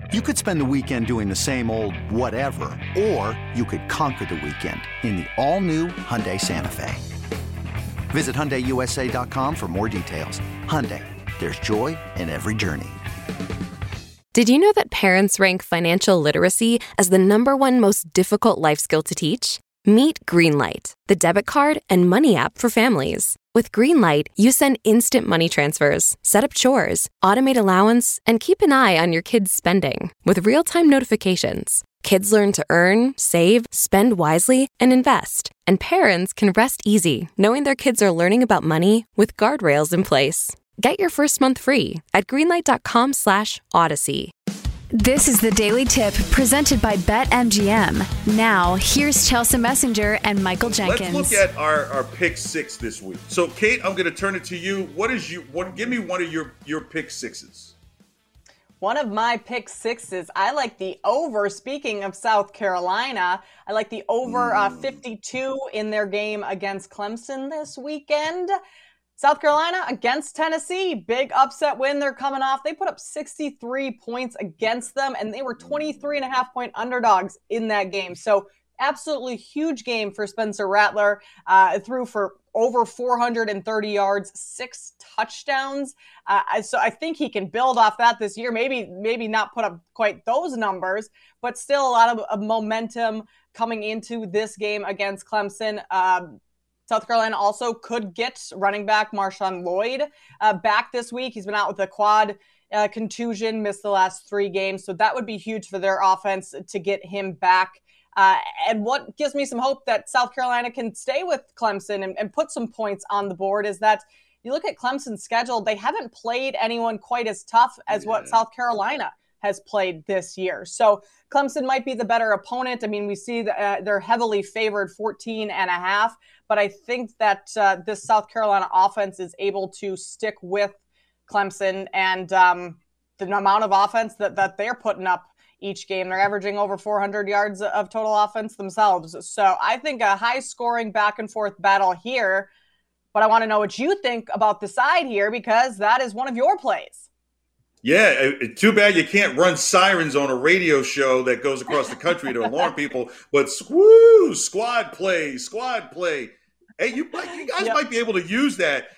You could spend the weekend doing the same old whatever, or you could conquer the weekend in the all-new Hyundai Santa Fe. Visit HyundaiUSA.com for more details. Hyundai, there's joy in every journey. Did you know that parents rank financial literacy as the #1 most difficult life skill to teach? Meet Greenlight, the debit card and money app for families. With Greenlight, you send instant money transfers, set up chores, automate allowance, and keep an eye on your kids' spending with real-time notifications. Kids learn to earn, save, spend wisely, and invest. And parents can rest easy knowing their kids are learning about money with guardrails in place. Get your first month free at greenlight.com/Odyssey. This is the Daily Tip presented by BetMGM. Now, here's Chelsea Messenger and Michael Jenkins. Let's look at our pick six this week. So, Kate, I'm going to turn it to you. Give me one of your pick sixes. One of my pick sixes, I like the over. Speaking of South Carolina, I like the over 52 in their game against Clemson this weekend. South Carolina against Tennessee, big upset win. They're coming off. They put up 63 points against them, and they were 23.5-point underdogs in that game. So absolutely huge game for Spencer Rattler. Threw for over 430 yards, 6 touchdowns. So I think he can build off that this year. Maybe not put up quite those numbers, but still a lot of momentum coming into this game against Clemson. South Carolina also could get running back Marshawn Lloyd back this week. He's been out with a quad contusion, missed the last 3 games. So that would be huge for their offense to get him back. And what gives me some hope that South Carolina can stay with Clemson and put some points on the board is that you look at Clemson's schedule, they haven't played anyone quite as tough as what South Carolina has played this year. So Clemson might be the better opponent. I mean, we see they're heavily favored 14.5, but I think that this South Carolina offense is able to stick with Clemson and the amount of offense that they're putting up each game. They're averaging over 400 yards of total offense themselves. So I think a high scoring back and forth battle here, but I want to know what you think about the side here because that is one of your plays. Yeah, too bad you can't run sirens on a radio show that goes across the country to alarm people. But squad play. Hey, you guys might be able to use that.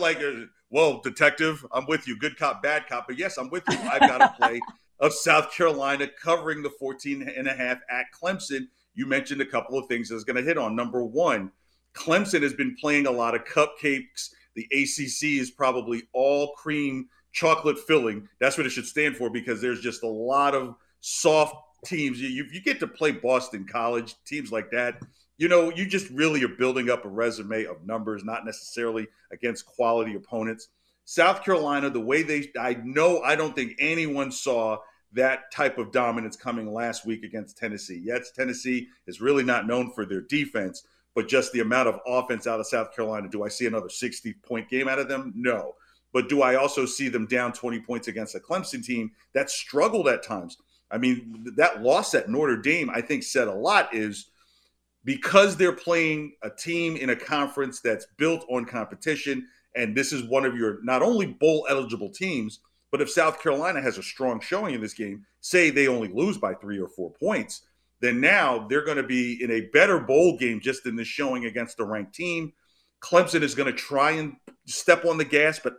Detective, I'm with you. Good cop, bad cop. But yes, I'm with you. I've got a play of South Carolina covering the 14.5 at Clemson. You mentioned a couple of things I was going to hit on. Number one, Clemson has been playing a lot of cupcakes. The ACC is probably all cream chocolate filling. That's what it should stand for because there's just a lot of soft teams. You get to play Boston College, teams like that. You just really are building up a resume of numbers, not necessarily against quality opponents. South Carolina, the way I don't think anyone saw that type of dominance coming last week against Tennessee. Yes, Tennessee is really not known for their defense, but just the amount of offense out of South Carolina. Do I see another 60-point game out of them? No. But do I also see them down 20 points against a Clemson team that struggled at times? I mean, that loss at Notre Dame, I think, said a lot is because they're playing a team in a conference that's built on competition, and this is one of your not only bowl-eligible teams, but if South Carolina has a strong showing in this game, say they only lose by 3 or 4 points, then now they're going to be in a better bowl game just in this showing against a ranked team. Clemson is going to try and step on the gas, but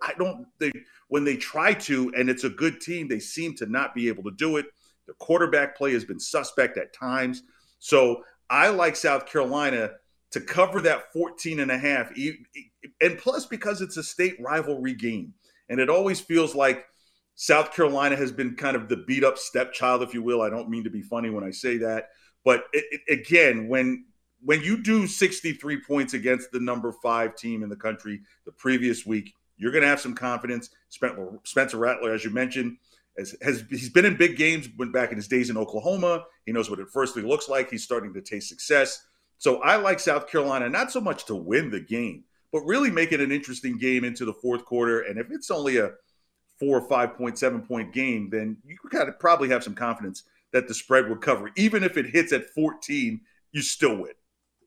when they try to, and it's a good team, they seem to not be able to do it. The quarterback play has been suspect at times. So I like South Carolina to cover that 14.5, and plus because it's a state rivalry game. And it always feels like South Carolina has been kind of the beat-up stepchild, if you will. I don't mean to be funny when I say that. But again, when you do 63 points against the number 5 team in the country the previous week, you're going to have some confidence. Spencer Rattler, as you mentioned, he's been in big games, went back in his days in Oklahoma. He knows what it firstly looks like. He's starting to taste success. So I like South Carolina, not so much to win the game, but really make it an interesting game into the fourth quarter. And if it's only a 4 or 5 point, 7 point game, then you got to probably have some confidence that the spread will cover. Even if it hits at 14, you still win.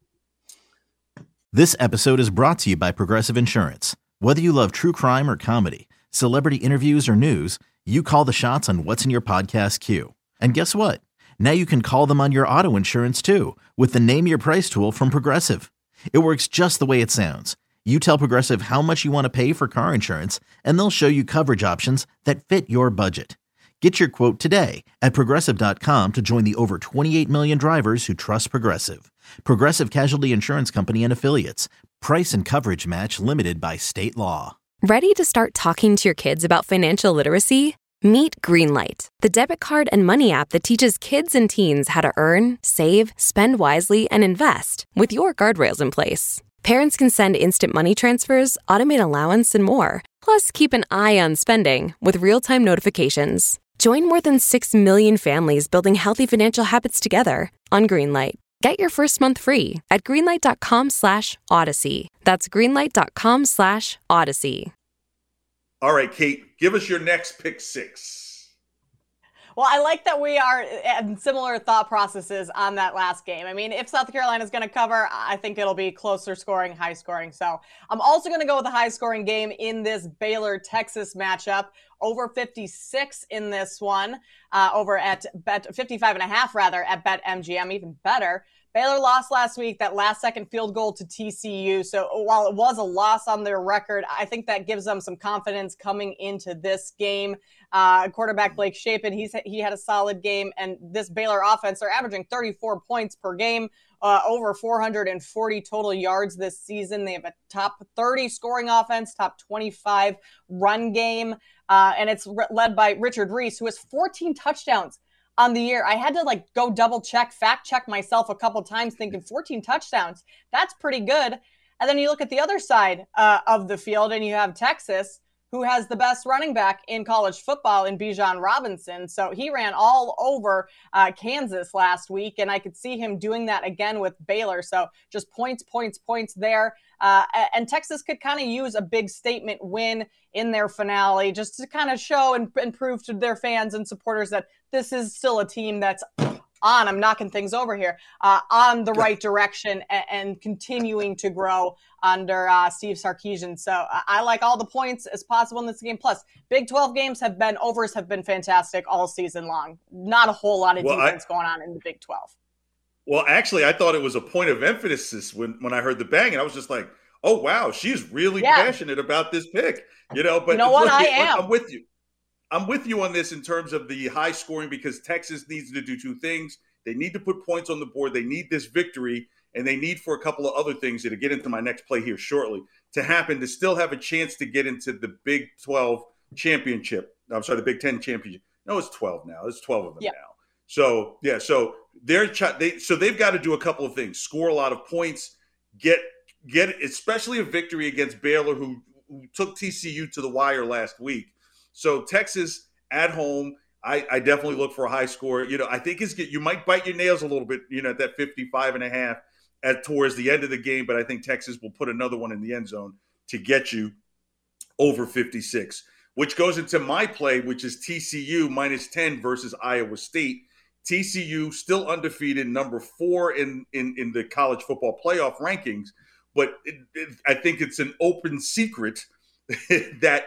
This episode is brought to you by Progressive Insurance. Whether you love true crime or comedy, celebrity interviews or news, you call the shots on what's in your podcast queue. And guess what? Now you can call them on your auto insurance too with the Name Your Price tool from Progressive. It works just the way it sounds. You tell Progressive how much you want to pay for car insurance, and they'll show you coverage options that fit your budget. Get your quote today at Progressive.com to join the over 28 million drivers who trust Progressive. Progressive Casualty Insurance Company and Affiliates. Price and coverage match limited by state law. Ready to start talking to your kids about financial literacy? Meet Greenlight, the debit card and money app that teaches kids and teens how to earn, save, spend wisely, and invest with your guardrails in place. Parents can send instant money transfers, automate allowance, and more. Plus, keep an eye on spending with real-time notifications. Join more than 6 million families building healthy financial habits together on Greenlight. Get your first month free at greenlight.com/Odyssey. That's greenlight.com/Odyssey. All right, Kate, give us your next pick six. Well, I like that we are in similar thought processes on that last game. I mean, if South Carolina is going to cover, I think it'll be closer scoring, high scoring. So I'm also going to go with a high scoring game in this Baylor-Texas matchup. Over 56 in this one, over at 55.5 rather at BetMGM, even better. Baylor lost last week, that last-second field goal to TCU. So while it was a loss on their record, I think that gives them some confidence coming into this game. Quarterback Blake Shapen, he had a solid game. And this Baylor offense, they're averaging 34 points per game, over 440 total yards this season. They have a top 30 scoring offense, top 25 run game. And it's led by Richard Reese, who has 14 touchdowns on the year. I had to go double check, fact check myself a couple times thinking 14 touchdowns. That's pretty good. And then you look at the other side of the field and you have Texas, who has the best running back in college football in Bijan Robinson. So he ran all over Kansas last week, and I could see him doing that again with Baylor. So just points there. And Texas could kind of use a big statement win in their finale just to kind of show and prove to their fans and supporters that this is still a team that's I'm knocking things over here, on the right direction and continuing to grow under Steve Sarkisian. So I like all the points as possible in this game. Plus, Big 12 overs have been fantastic all season long. Not a whole lot of defense going on in the Big 12. Well, actually, I thought it was a point of emphasis when I heard the bang, and I was just like, oh, wow, she's really passionate about this pick. But you know what? Look, I am. I'm with you. I'm with you on this in terms of the high scoring because Texas needs to do two things. They need to put points on the board. They need this victory, and they need for a couple of other things to get into my next play here shortly to happen to still have a chance to get into the Big 12 championship. I'm sorry, the Big 10 championship. No, it's 12 now. It's 12 of them now. So, so they've got to do a couple of things. Score a lot of points, get especially a victory against Baylor, who took TCU to the wire last week. So Texas at home, I definitely look for a high score. I think you might bite your nails a little bit, at that 55.5 towards the end of the game, but I think Texas will put another one in the end zone to get you over 56, which goes into my play, which is TCU -10 versus Iowa State. TCU still undefeated, number 4 in the college football playoff rankings, but I think it's an open secret that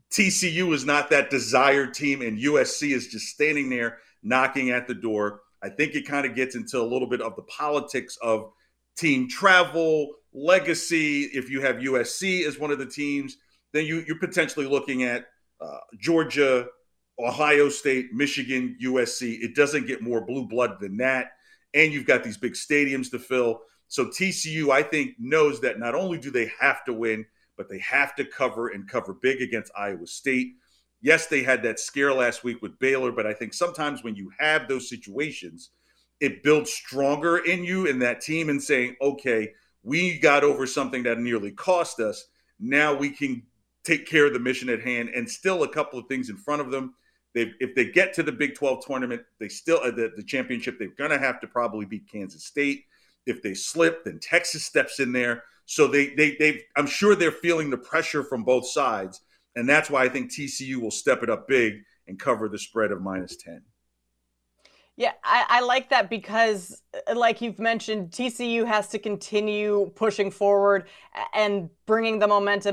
TCU is not that desired team, and USC is just standing there knocking at the door. I think it kind of gets into a little bit of the politics of team travel, legacy. If you have USC as one of the teams, then you're potentially looking at Georgia, Ohio State, Michigan, USC. It doesn't get more blue blood than that. And you've got these big stadiums to fill. So TCU, I think, knows that not only do they have to win, but they have to cover and cover big against Iowa State. Yes, they had that scare last week with Baylor, but I think sometimes when you have those situations, it builds stronger in you and that team and saying, okay, we got over something that nearly cost us. Now we can take care of the mission at hand and still a couple of things in front of them. If they get to the Big 12 tournament, they still the championship, they're going to have to probably beat Kansas State. If they slip, then Texas steps in there. So I'm sure they're feeling the pressure from both sides, and that's why I think TCU will step it up big and cover the spread of -10. Yeah, I like that because, like you've mentioned, TCU has to continue pushing forward and bringing the momentum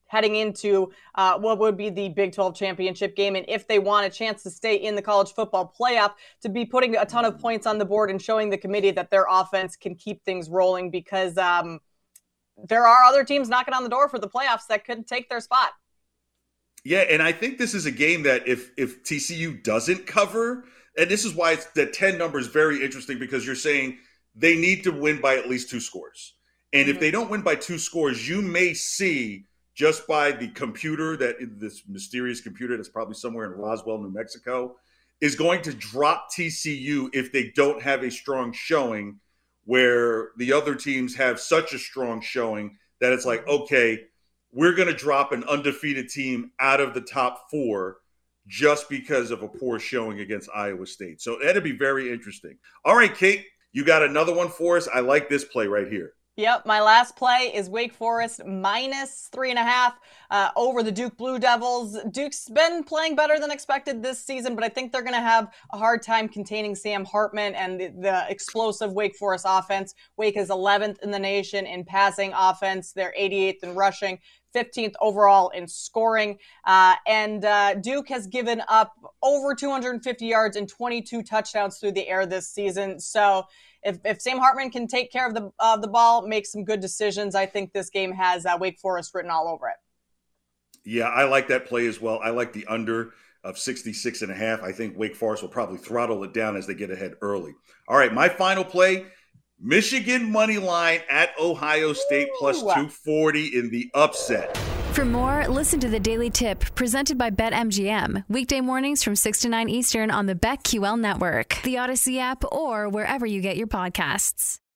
heading into what would be the Big 12 championship game. And if they want a chance to stay in the college football playoff, to be putting a ton of points on the board and showing the committee that their offense can keep things rolling, because there are other teams knocking on the door for the playoffs that could take their spot. Yeah, and I think this is a game that if TCU doesn't cover, and this is why the 10 number is very interesting, because you're saying they need to win by at least 2 scores. And if they don't win by 2 scores, you may see, just by the computer, that this mysterious computer that's probably somewhere in Roswell, New Mexico, is going to drop TCU if they don't have a strong showing, where the other teams have such a strong showing that it's like, okay, we're going to drop an undefeated team out of the top 4 just because of a poor showing against Iowa State. So that'd be very interesting. All right, Kate, you got another one for us? I like this play right here. Yep, my last play is Wake Forest minus 3.5 over the Duke Blue Devils. Duke's been playing better than expected this season, but I think they're going to have a hard time containing Sam Hartman and the explosive Wake Forest offense. Wake is 11th in the nation in passing offense. They're 88th in rushing, 15th overall in scoring. And Duke has given up over 250 yards and 22 touchdowns through the air this season. So if Sam Hartman can take care of the ball, make some good decisions, I think this game has Wake Forest written all over it. Yeah, I like that play as well. I like the under of 66.5. I think Wake Forest will probably throttle it down as they get ahead early. All right, my final play, Michigan money line at Ohio State plus 240 in the upset. For more, listen to the Daily Tip presented by BetMGM. Weekday mornings from 6 to 9 Eastern on the BetQL network, the Odyssey app, or wherever you get your podcasts.